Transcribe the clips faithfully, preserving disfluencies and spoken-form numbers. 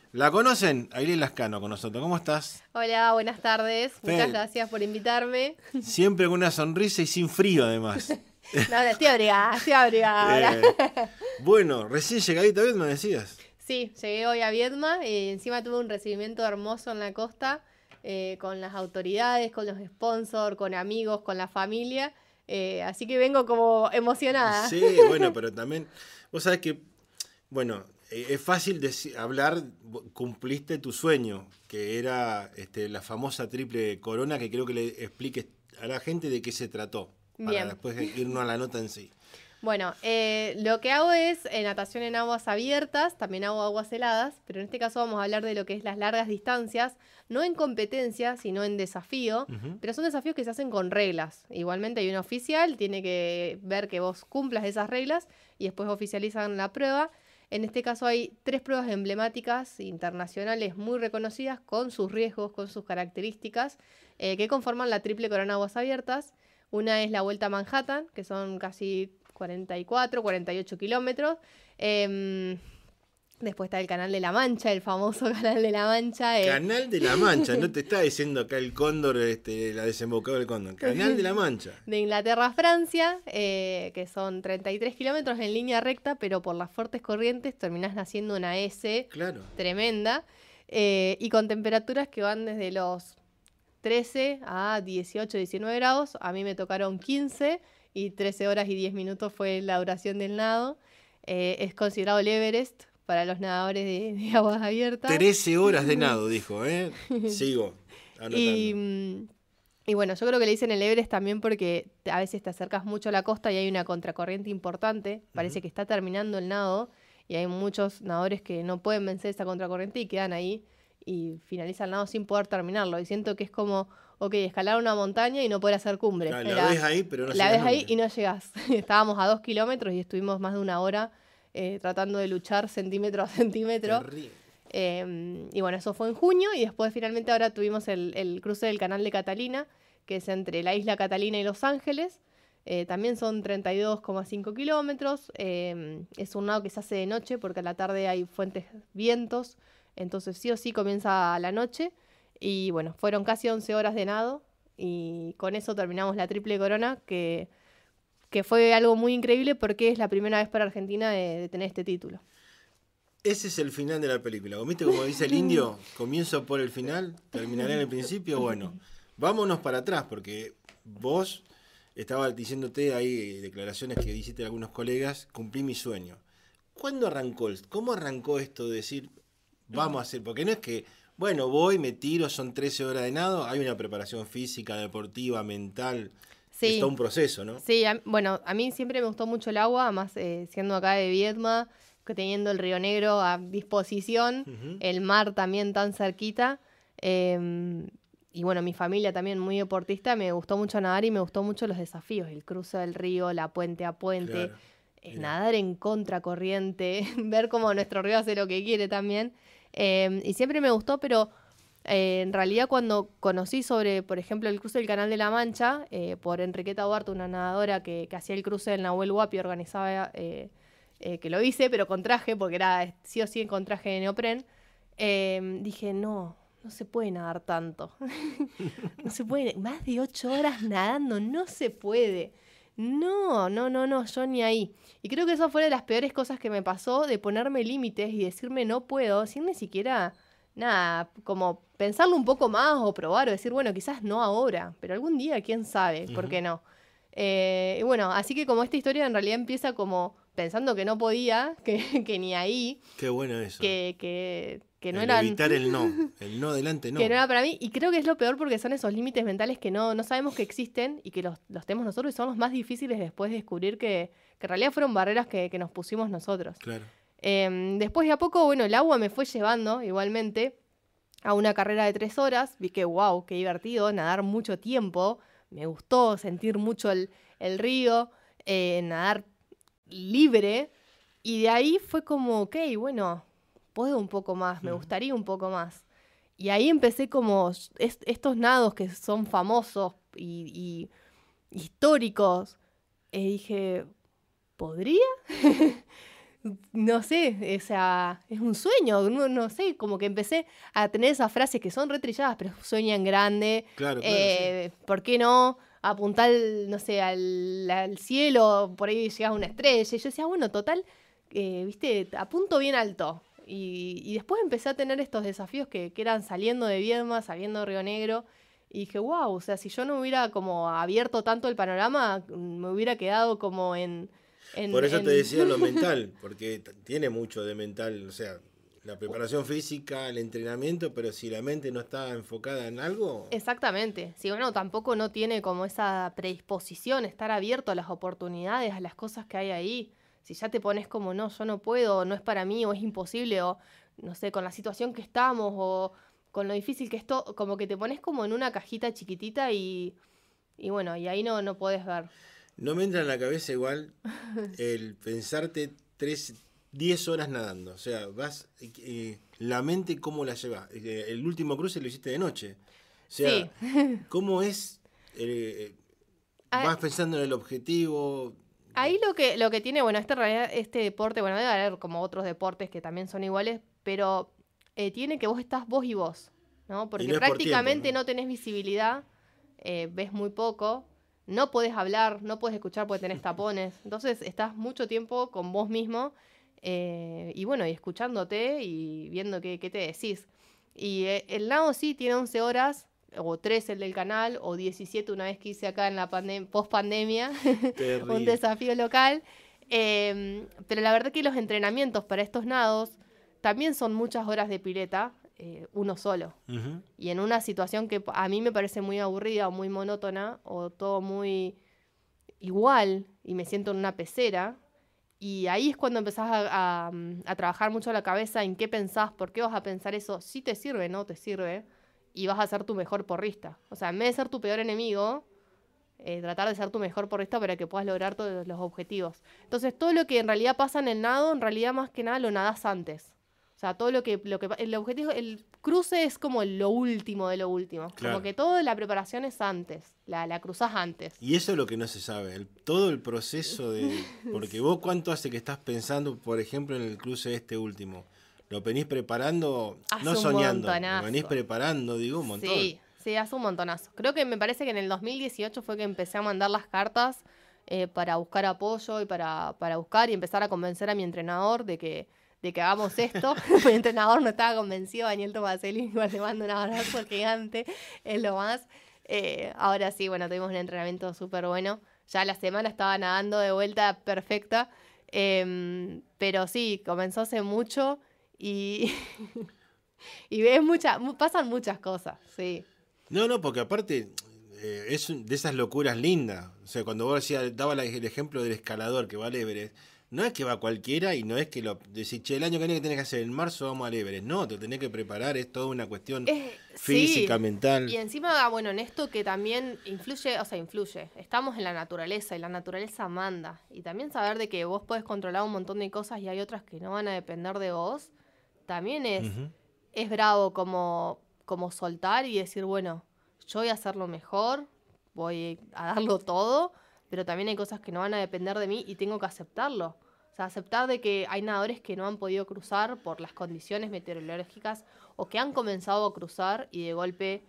¿La conocen? Aileen Lascano con nosotros. ¿Cómo estás? Hola, buenas tardes. Fe. Muchas gracias por invitarme. Siempre con una sonrisa y sin frío, además. No, no, estoy abrigada, estoy abrigada. Eh, bueno, recién llegadita vez me decías. Sí, llegué hoy a Viedma y encima tuve un recibimiento hermoso en la costa, eh, con las autoridades, con los sponsors, con amigos, con la familia. Eh, así que vengo como emocionada. Sí, bueno, pero también, vos sabés que, bueno, eh, es fácil deci- hablar, cumpliste tu sueño, que era este, la famosa triple corona, que creo que le expliques a la gente de qué se trató, para Bien. después irnos a la nota en sí. Bueno, eh, lo que hago es eh, natación en aguas abiertas, también hago aguas heladas, pero en este caso vamos a hablar de lo que es las largas distancias, no en competencia, sino en desafío, Uh-huh. pero son desafíos que se hacen con reglas. Igualmente hay un oficial, tiene que ver que vos cumplas esas reglas y después oficializan la prueba. En este caso hay tres pruebas emblemáticas internacionales muy reconocidas con sus riesgos, con sus características, eh, que conforman la triple corona aguas abiertas. Una es la Vuelta a Manhattan, que son casi cuarenta y cuatro, cuarenta y ocho kilómetros. Eh, después está el Canal de la Mancha, el famoso Canal de la Mancha. Eh. Canal de la Mancha, no te está diciendo acá el cóndor, este, la desembocadura del cóndor. Canal de la Mancha. De Inglaterra a Francia, eh, que son treinta y tres kilómetros en línea recta, pero por las fuertes corrientes terminás haciendo una S Claro. tremenda, eh, y con temperaturas que van desde los trece a dieciocho, diecinueve grados. A mí me tocaron quince y trece horas y diez minutos fue la duración del nado. Eh, es considerado el Everest para los nadadores de, de aguas abiertas. trece horas de nado, dijo, ¿eh? Sigo anotando. Y, mm, y bueno, yo creo que le dicen el Everest también porque te- a veces te acercas mucho a la costa y hay una contracorriente importante. Parece Ujú. que está terminando el nado y hay muchos nadadores que no pueden vencer esa contracorriente y quedan ahí y finalizan el nado sin poder terminarlo. Y siento que es como, ok, escalar una montaña y no poder hacer cumbre. Claro, la Era- ves ahí, pero no la llegas ves ahí nunca. y no llegás. Estábamos a dos kilómetros y estuvimos más de una hora eh, tratando de luchar centímetro a centímetro. Terrible. Eh, y bueno, eso fue en junio y después finalmente ahora tuvimos el, el cruce del Canal de Catalina, que es entre la isla Catalina y Los Ángeles. Eh, también son treinta y dos coma cinco kilómetros. Eh, es un nado que se hace de noche porque a la tarde hay fuentes vientos. Entonces sí o sí comienza a la noche. Y bueno, fueron casi once horas de nado y con eso terminamos la triple corona, que, que fue algo muy increíble porque es la primera vez para Argentina de, de tener este título. Ese es el final de la película. ¿Viste como dice el indio? Comienzo por el final, terminaré en el principio. Bueno, vámonos para atrás, porque vos estabas diciéndote ahí declaraciones que hiciste a algunos colegas, cumplí mi sueño. ¿Cuándo arrancó? el- ¿Cómo arrancó esto de decir, vamos a hacer? Porque no es que, bueno, voy, me tiro, son trece horas de nado, hay una preparación física, deportiva, mental, Sí. es todo un proceso, ¿no? Sí, a- bueno, a mí siempre me gustó mucho el agua, además eh, siendo acá de Viedma, que teniendo el Río Negro a disposición, Ujú. el mar también tan cerquita, eh, y bueno, mi familia también muy deportista, me gustó mucho nadar y me gustó mucho los desafíos, el cruce del río, la puente a puente, Claro, eh, mira. nadar en contracorriente, ver cómo nuestro río hace lo que quiere también, eh, y siempre me gustó, pero... Eh, en realidad cuando conocí sobre, por ejemplo, el cruce del Canal de la Mancha, eh, por Enriqueta Duarte, una nadadora que, que hacía el cruce del Nahuel Huapi, organizaba, eh, eh, que lo hice, pero con traje, porque era sí o sí con traje de neopren, eh, dije, no, no se puede nadar tanto. No se puede, más de ocho horas nadando, no se puede. No, no, no, no, yo ni ahí. Y creo que eso fue de las peores cosas que me pasó, de ponerme límites y decirme no puedo, sin ni siquiera... Nada, como pensarlo un poco más o probar o decir, bueno, quizás no ahora, pero algún día, quién sabe, ¿por Ujú. qué no? Eh, y bueno, así que como esta historia en realidad empieza como pensando que no podía, que, que ni ahí, Qué bueno eso. que, que, que no El eran... evitar el no, el no delante no. Que no era para mí, y creo que es lo peor porque son esos límites mentales que no, no sabemos que existen y que los, los tenemos nosotros y son los más difíciles después de descubrir que, que en realidad fueron barreras que, que nos pusimos nosotros. Claro. Eh, después de a poco, bueno, el agua me fue llevando igualmente a una carrera de tres horas. Vi que, wow, qué divertido, nadar mucho tiempo. Me gustó sentir mucho el, el río, eh, nadar libre. Y de ahí fue como, ok, bueno, puedo un poco más, me Ujú. gustaría un poco más. Y ahí empecé como est- estos nados que son famosos y, y históricos. Y dije, ¿podría? no sé, o sea, es un sueño, no, no sé, como que empecé a tener esas frases que son retrilladas, pero sueñan grande, Claro, claro, eh, ¿por qué no? Apuntar, no sé, al, al cielo, por ahí llegas a una estrella, y yo decía, bueno, total, eh, viste, apunto bien alto. Y, y después empecé a tener estos desafíos que, que eran saliendo de Viedma, saliendo de Río Negro, y dije, wow, o sea, si yo no hubiera como abierto tanto el panorama, me hubiera quedado como en... en, Por eso te en... decía lo mental, porque t- tiene mucho de mental, o sea, la preparación física, el entrenamiento, pero si la mente no está enfocada en algo, Exactamente. Si uno tampoco no tiene como esa predisposición, estar abierto a las oportunidades, a las cosas que hay ahí. Si ya te pones como, no, yo no puedo, no es para mí, o es imposible, o no sé, con la situación que estamos, o con lo difícil que esto, como que te pones como en una cajita chiquitita y, y bueno, y ahí no, no podés ver. no me entra en la cabeza igual el pensarte tres, diez horas nadando. O sea, vas, eh, la mente, ¿cómo la llevas? Eh, el último cruce lo hiciste de noche. O Sí. sea, ¿cómo es? Eh, Ah, vas pensando en el objetivo. ahí lo que, lo que tiene, bueno, este, realidad, este deporte, bueno, debe haber como otros deportes que también son iguales, pero eh, tiene que vos estás vos y vos, ¿no? Y Porque no es por tiempo, prácticamente ¿no? no tenés visibilidad, eh, ves muy poco, no podés hablar, no podés escuchar porque tenés tapones, entonces estás mucho tiempo con vos mismo eh, y bueno, y escuchándote y viendo qué, qué te decís. Y eh, el nado sí tiene once horas, o tres el del canal, o diecisiete una vez que hice acá en la pandem- post-pandemia, un Terrible. desafío local. Eh, pero la verdad que los entrenamientos para estos nados también son muchas horas de pileta, eh, uno solo. Ujú. Y en una situación que a mí me parece muy aburrida o muy monótona, o todo muy igual, y me siento en una pecera, y ahí es cuando empezás a, a, a trabajar mucho la cabeza en qué pensás, por qué vas a pensar eso, si te sirve, no te sirve, y vas a ser tu mejor porrista. O sea, en vez de ser tu peor enemigo, eh, tratar de ser tu mejor porrista para que puedas lograr todos los objetivos. Entonces, todo lo que en realidad pasa en el nado, en realidad más que nada lo nadás antes. O sea, todo lo que, lo que el objetivo, el cruce es como lo último de lo último. Como Claro. que toda la preparación es antes, la, la cruzás antes. Y eso es lo que no se sabe, el- todo el proceso de... Porque vos cuánto hace que estás pensando, por ejemplo, en el cruce este último. ¿Lo venís preparando? Hace No un soñando, lo venís montonazo. preparando, digo, un montón. Sí, sí, hace un montonazo. Creo que me parece que en el dos mil dieciocho fue que empecé a mandar las cartas eh, para buscar apoyo y para, para buscar y empezar a convencer a mi entrenador de que, de que hagamos esto. Mi entrenador no estaba convencido, Daniel Tomaselli, igual le mando un abrazo gigante, es lo más. Eh, ahora sí, bueno, tuvimos un entrenamiento súper bueno. Ya la semana estaba nadando de vuelta perfecta. Em, pero sí, comenzó hace mucho y... Y ves mucha, mu- pasan muchas cosas, sí. No, no, porque aparte eh, es un- de esas locuras lindas. O sea, cuando vos decías, daba la- el ejemplo del escalador que va al Everest, no es que va cualquiera y no es que lo decís, che, el año que viene que tenés que hacer en marzo vamos al Everest. No, te tenés que preparar, es toda una cuestión Eh, sí. física, mental. Y encima, bueno, en esto que también influye, o sea, influye. Estamos en la naturaleza y la naturaleza manda. Y también saber de que vos podés controlar un montón de cosas y hay otras que no van a depender de vos, también es, Ujú. es bravo como, como soltar y decir, bueno, yo voy a hacerlo mejor, voy a darlo todo, pero también hay cosas que no van a depender de mí y tengo que aceptarlo. O sea, aceptar de que hay nadadores que no han podido cruzar por las condiciones meteorológicas o que han comenzado a cruzar y de golpe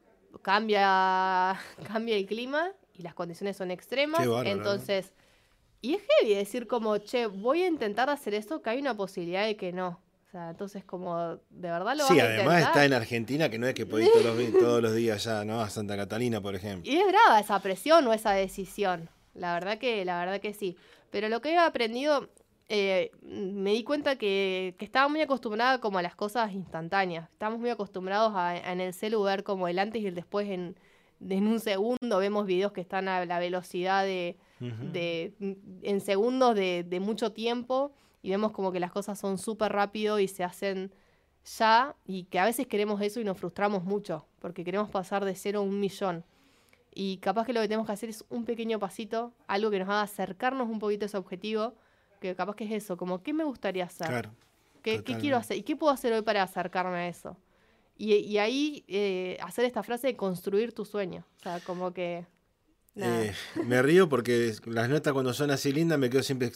cambia, cambia el clima y las condiciones son Qué extremas. bárbaro, ¿no? Entonces, y es heavy decir como, che, voy a intentar hacer eso, que hay una posibilidad de que no. O sea, entonces como, ¿de verdad lo Sí, vas a además intentar? está en Argentina, que no es que podés ir todos los, di- todos los días ya, ¿no? A Santa Catalina, por ejemplo. Y es brava esa presión o esa decisión. La verdad que, la verdad que sí. Pero lo que he aprendido, eh, me di cuenta que, que estaba muy acostumbrada como a las cosas instantáneas. Estamos muy acostumbrados a, a en el celu ver como el antes y el después en, de- en un segundo. Vemos videos que están a la velocidad de, Ujú. de en segundos de, de mucho tiempo y vemos como que las cosas son súper rápido y se hacen ya y que a veces queremos eso y nos frustramos mucho porque queremos pasar de cero a un millón. Y capaz que lo que tenemos que hacer es un pequeño pasito, algo que nos haga acercarnos un poquito a ese objetivo, que capaz que es eso, como ¿qué me gustaría hacer? Claro, ¿Qué, qué quiero totalmente. hacer? ¿Y qué puedo hacer hoy para acercarme a eso? Y, y ahí eh, hacer esta frase de construir tu sueño. O sea, como que Eh, me río porque las notas cuando son así lindas me quedo siempre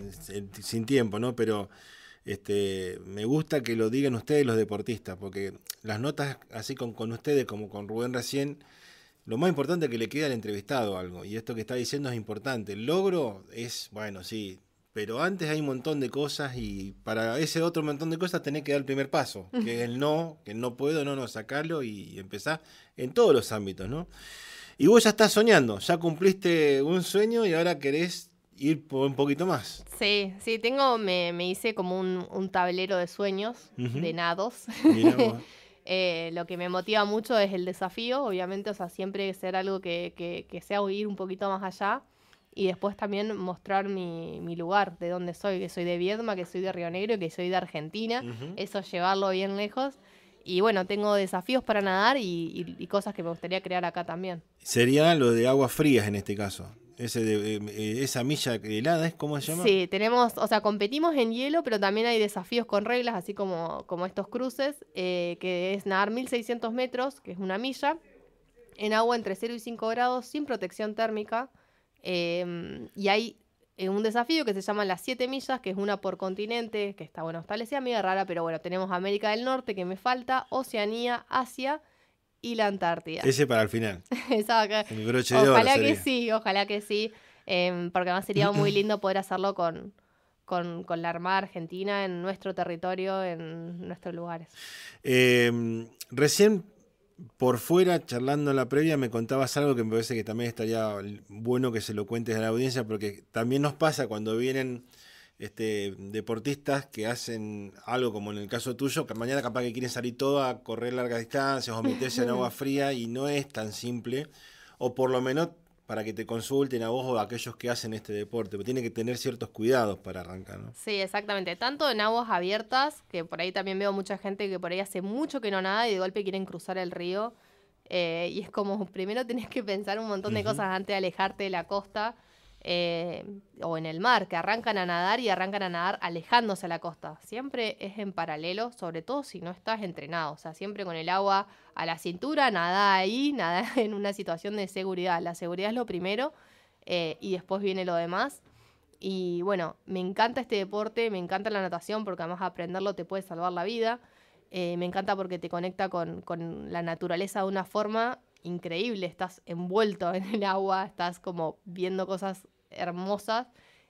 sin tiempo, ¿no? Pero este, me gusta que lo digan ustedes los deportistas, porque las notas así con, con ustedes, como con Rubén recién, lo más importante es que le quede al entrevistado algo, y esto que está diciendo es importante. El logro es, bueno, sí, pero antes hay un montón de cosas y para ese otro montón de cosas tenés que dar el primer paso, que es el no, que no puedo, no, no, sacarlo y empezar en todos los ámbitos, ¿no? Y vos ya estás soñando, ya cumpliste un sueño y ahora querés ir por un poquito más. Sí, sí, tengo, me, me hice como un, un tablero de sueños, Uh-huh. de nados. Mirá vos. eh, lo que me motiva mucho es el desafío, obviamente, o sea, siempre ser algo que, que, que sea ir un poquito más allá. Y después también mostrar mi, mi lugar, de dónde soy, que soy de Viedma, que soy de Río Negro, que soy de Argentina. Uh-huh. Eso, llevarlo bien lejos. Y bueno, tengo desafíos para nadar y, y, y cosas que me gustaría crear acá también. Sería lo de aguas frías en este caso. Ese de, eh, esa milla helada, ¿es cómo se llama? Sí, tenemos, o sea, competimos en hielo, pero también hay desafíos con reglas, así como, como estos cruces, eh, que es nadar mil seiscientos metros, que es una milla, en agua entre cero y cinco grados, sin protección térmica. Eh, y hay eh, un desafío que se llama las siete millas, que es una por continente, que está, bueno, establecida medio rara, pero bueno, tenemos América del Norte, que me falta, Oceanía, Asia y la Antártida. Ese para el final. Esa acá. El broche de oro Ojalá sería. que sí, ojalá que sí, eh, porque además sería muy lindo poder hacerlo con, con, con la Armada Argentina en nuestro territorio, en nuestros lugares. Eh, recién por fuera, charlando en la previa, me contabas algo que me parece que también estaría bueno que se lo cuentes a la audiencia, porque también nos pasa cuando vienen este, deportistas que hacen algo como en el caso tuyo, que mañana capaz que quieren salir todos a correr largas distancias o meterse en agua fría y no es tan simple, o por lo menos para que te consulten a vos o a aquellos que hacen este deporte, pero tiene que tener ciertos cuidados para arrancar, ¿no? Sí, exactamente, tanto en aguas abiertas, que por ahí también veo mucha gente que por ahí hace mucho que no nada y de golpe quieren cruzar el río, eh, y es como, primero tenés que pensar un montón de uh-huh. cosas antes de alejarte de la costa, eh, o en el mar, que arrancan a nadar y arrancan a nadar alejándose a la costa. Siempre es en paralelo, sobre todo si no estás entrenado. O sea, siempre con el agua a la cintura, nada ahí, nada en una situación de seguridad. La seguridad es lo primero, eh, y después viene lo demás. Y bueno, me encanta este deporte, me encanta la natación porque además aprenderlo te puede salvar la vida. Eh, me encanta porque te conecta con, con la naturaleza de una forma increíble, estás envuelto en el agua, estás como viendo cosas hermosas,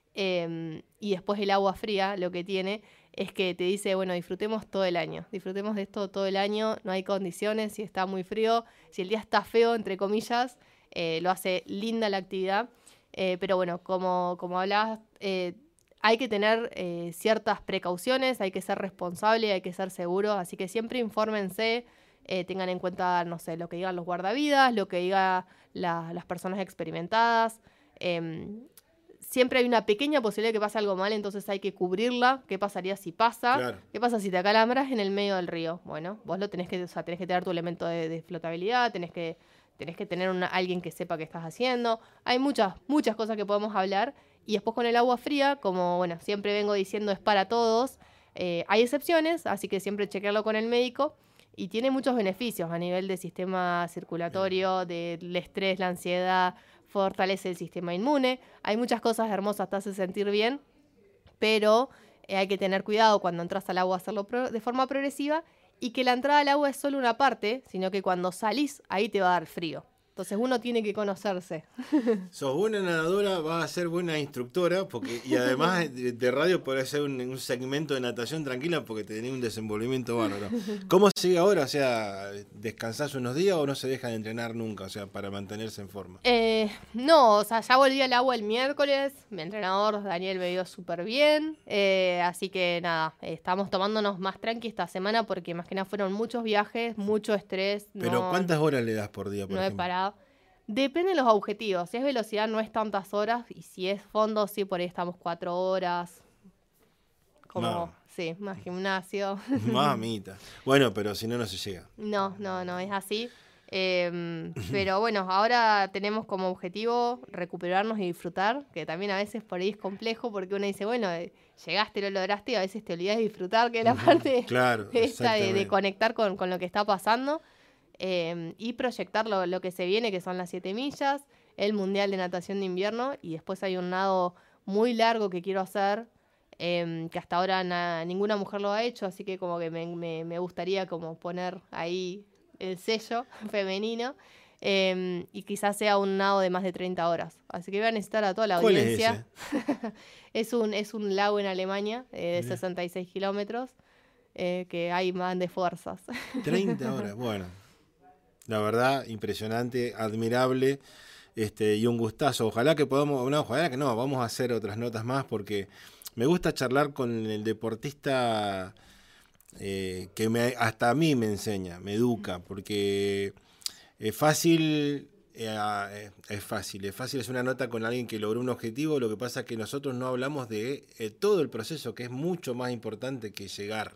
eh, y después el agua fría lo que tiene es que te dice, bueno, disfrutemos todo el año, disfrutemos de esto todo el año, no hay condiciones, si está muy frío, si el día está feo, entre comillas, eh, lo hace linda la actividad, eh, pero bueno, como, como hablabas, eh, hay que tener eh, ciertas precauciones, hay que ser responsable, hay que ser seguro, así que siempre infórmense. Eh, tengan en cuenta, no sé, lo que digan los guardavidas, lo que digan la, las personas experimentadas. Eh, siempre hay una pequeña posibilidad de que pase algo mal, entonces hay que cubrirla. ¿Qué pasaría si pasa? Claro. ¿Qué pasa si te acalambras en el medio del río? Bueno, vos lo tenés que, o sea, tenés que tener tu elemento de, de flotabilidad, tenés que, tenés que tener una, alguien que sepa qué estás haciendo. Hay muchas, muchas cosas que podemos hablar. Y después con el agua fría, como bueno, siempre vengo diciendo, es para todos. Eh, hay excepciones, así que siempre chequearlo con el médico. Y tiene muchos beneficios a nivel del sistema circulatorio, del estrés, la ansiedad, fortalece el sistema inmune. Hay muchas cosas hermosas, te hace sentir bien, pero eh, hay que tener cuidado cuando entras al agua, hacerlo pro- de forma progresiva, y que la entrada al agua es solo una parte, sino que cuando salís, ahí te va a dar frío. Entonces uno tiene que conocerse. Sos buena nadadora, vas a ser buena instructora, porque y además de, de radio podés hacer un, un segmento de natación tranquila porque tenés un desenvolvimiento bárbaro. ¿Cómo sigue ahora? O sea, ¿descansás unos días o no se deja de entrenar nunca? O sea, para mantenerse en forma. Eh, no, o sea, ya volví al agua el miércoles. Mi entrenador Daniel me dio súper bien. Eh, así que nada, eh, estamos tomándonos más tranqui esta semana porque más que nada fueron muchos viajes, mucho estrés. Pero no, ¿cuántas horas le das por día, por no he ejemplo? parado. Depende de los objetivos. Si es velocidad no es tantas horas. Y si es fondo, sí, por ahí estamos cuatro horas. Como, No. sí, más gimnasio. Mamita. Bueno, pero si no, no se llega. No, no, no, es así. Eh, pero bueno, ahora tenemos como objetivo recuperarnos y disfrutar, que también a veces por ahí es complejo porque uno dice, bueno, eh, llegaste, lo lograste y a veces te olvidas de disfrutar, que es la parte Claro, esta de, de exactamente. conectar con, con lo que está pasando, eh, y proyectar lo, lo que se viene, que son las siete millas. el Mundial de Natación de Invierno, y después hay un nado muy largo que quiero hacer, eh, que hasta ahora na, ninguna mujer lo ha hecho, así que como que me, me, me gustaría como poner ahí el sello femenino, eh, y quizás sea un nado de más de treinta horas. Así que voy a necesitar a toda la ¿Cuál audiencia. es ese? es, un, es un lago en Alemania eh, de sesenta y seis kilómetros, eh, que hay más de fuerzas. treinta horas, bueno. La verdad, impresionante, admirable, este, y un gustazo. Ojalá que podamos, no, ojalá que no, vamos a hacer otras notas más porque me gusta charlar con el deportista eh, que me, hasta a mí me enseña, me educa, porque es fácil, eh, es fácil, es fácil hacer una nota con alguien que logró un objetivo, lo que pasa es que nosotros no hablamos de eh, todo el proceso, que es mucho más importante que llegar.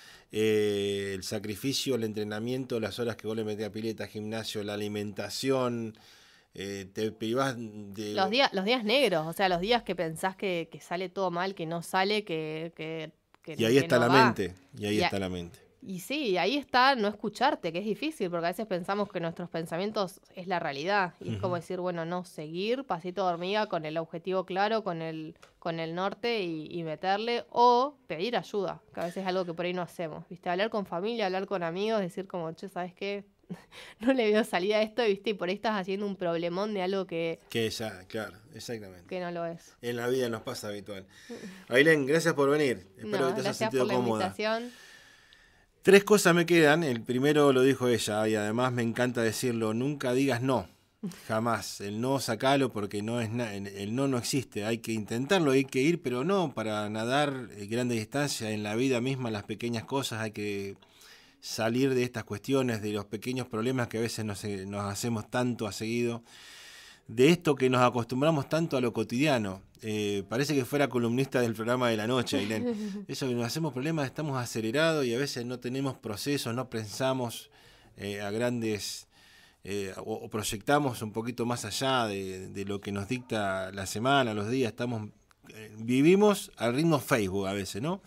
Eh, el sacrificio, el entrenamiento, las horas que vos le metés a pileta, gimnasio, la alimentación, eh, te privás de... Los días, los días negros, o sea, los días que pensás que, que sale todo mal, que no sale, que... que, que y ahí que está no la va. mente, y ahí Y a- está la mente. Y sí, ahí está no escucharte, que es difícil, porque a veces pensamos que nuestros pensamientos es la realidad. Y es como decir, bueno, no, seguir pasito de hormiga con el objetivo claro, con el, con el norte y, y meterle, o pedir ayuda, que a veces es algo que por ahí no hacemos. ¿Viste? Hablar con familia, hablar con amigos, decir como, che, ¿sabes qué? No le veo salida a esto, ¿viste? Y por ahí estás haciendo un problemón de algo que, Que ya, claro, exactamente. que no lo es. En la vida nos pasa habitual. Ailén, gracias por venir. Espero No, que te hayas gracias sentido por la cómoda. invitación. Tres cosas me quedan. El primero lo dijo ella y además me encanta decirlo. Nunca digas no. Jamás. El no sacalo porque no es na- el no no existe. Hay que intentarlo, hay que ir, pero no para nadar eh, grandes distancias. En la vida misma, las pequeñas cosas, hay que salir de estas cuestiones, de los pequeños problemas que a veces nos, eh, nos hacemos tanto a seguido. De esto que nos acostumbramos tanto a lo cotidiano. Eh, parece que fuera columnista del programa de la noche, Ailén. Eso que nos hacemos problemas, estamos acelerados y a veces no tenemos procesos, no pensamos eh, a grandes, eh, o, o proyectamos un poquito más allá de, de lo que nos dicta la semana, los días. Estamos, eh, vivimos al ritmo Facebook a veces, ¿no?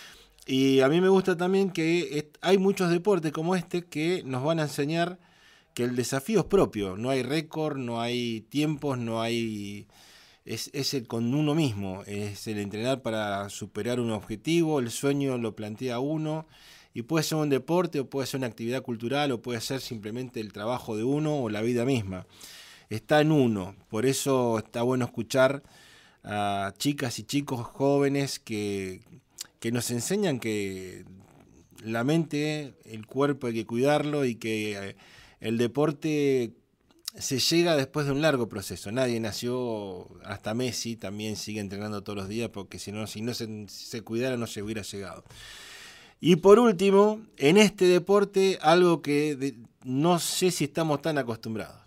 Y a mí me gusta también que est- hay muchos deportes como este que nos van a enseñar que el desafío es propio, no hay récord, no hay tiempos, no hay... Es, es el con uno mismo, es el entrenar para superar un objetivo, el sueño lo plantea uno, y puede ser un deporte, o puede ser una actividad cultural, o puede ser simplemente el trabajo de uno o la vida misma. Está en uno, por eso está bueno escuchar a chicas y chicos jóvenes que, que nos enseñan que la mente, el cuerpo hay que cuidarlo y que... Eh, el deporte se llega después de un largo proceso. Nadie nació, hasta Messi también sigue entrenando todos los días porque si no, si no se, se cuidara no se hubiera llegado. Y por último, en este deporte, algo que de, no sé si estamos tan acostumbrados.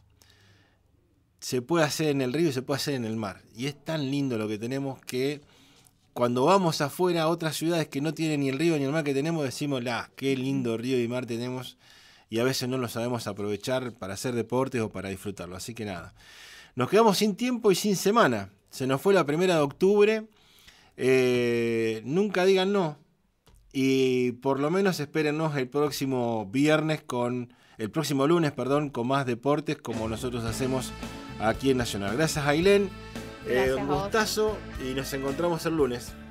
Se puede hacer en el río y se puede hacer en el mar. Y es tan lindo lo que tenemos que cuando vamos afuera a otras ciudades que no tienen ni el río ni el mar que tenemos, decimos, la, qué lindo río y mar tenemos. Y a veces no lo sabemos aprovechar para hacer deportes o para disfrutarlo. Así que nada, nos quedamos sin tiempo y sin semana. Se nos fue la primera de octubre. Eh, nunca digan no. Y por lo menos espérennos el próximo viernes con... El próximo lunes, perdón, con más deportes como nosotros hacemos aquí en Nacional. Gracias, Ailén. Eh, Gracias un a vos. gustazo y nos encontramos el lunes.